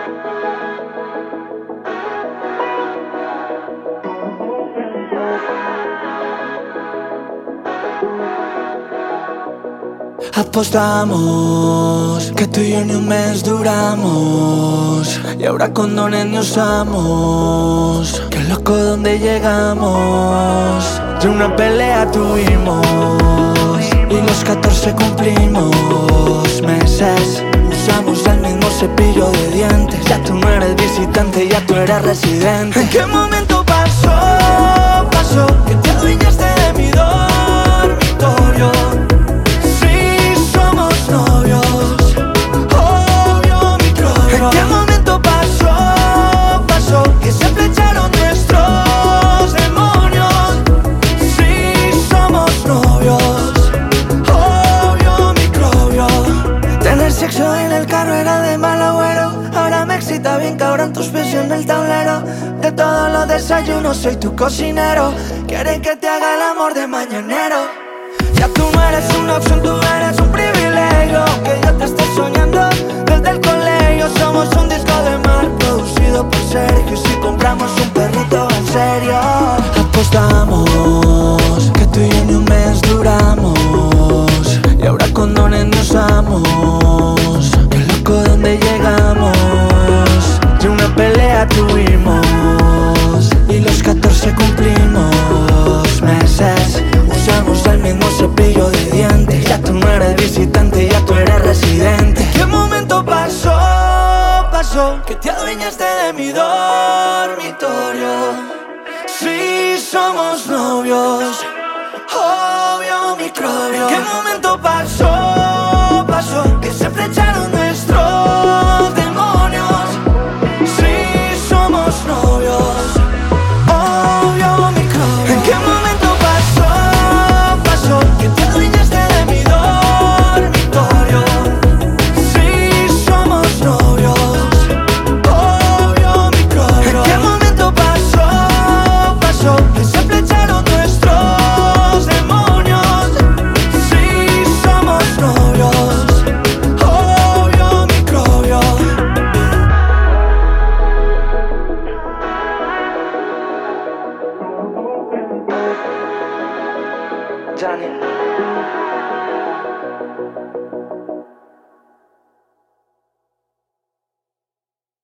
Apostamos que tú y yo ni un mes duramos, y ahora condones ni usamos. Qué loco donde llegamos. De una pelea tuvimos y los 14 cumplimos meses. Usamos el mismo cepillo de dientes. Ya tú no eres visitante, ya tú eres residente. ¿En qué momento pasó que te adueñaste de mi dormitorio? Novios, obvio microbio. ¿En qué momento pasó que se flecharon nuestros demonios? Si somos novios, obvio microbio. Tener sexo en el carro era de mal agüero. Ahora me excita bien cabrón tus pies en el tablero. De todos los desayunos soy tu cocinero. Quieren que te haga el amor de mañanero. Ya tú no eres una opción, tú eres un privilegio. Que yo te esté soñando desde el colegio. Somos un disco de mar producido por Sergio. Y si compramos un perrito en serio, apostamos que tú y yo ni un mes duramos, y ahora condones ni usamos. Qué loco donde llegamos. De una pelea tuvimos y los 14 cumplimos meses. Usamos el mismo cepillo de dientes. Ya tú no eres visitante, ya tú eres residente. ¿En qué momento pasó que te adueñaste de mi dormitorio? Si somos novios, obvio microbio. ¿En qué momento pasó que se flecharon nuestros demonios? Si somos novios, obvio microbio. ¿En qué momento que te adueñaste de mi dormitorio? Si somos novios, obvio microbio. ¿En qué momento pasó que se flecharon nuestros demonios? Si somos novios, obvio microbio. Johnny.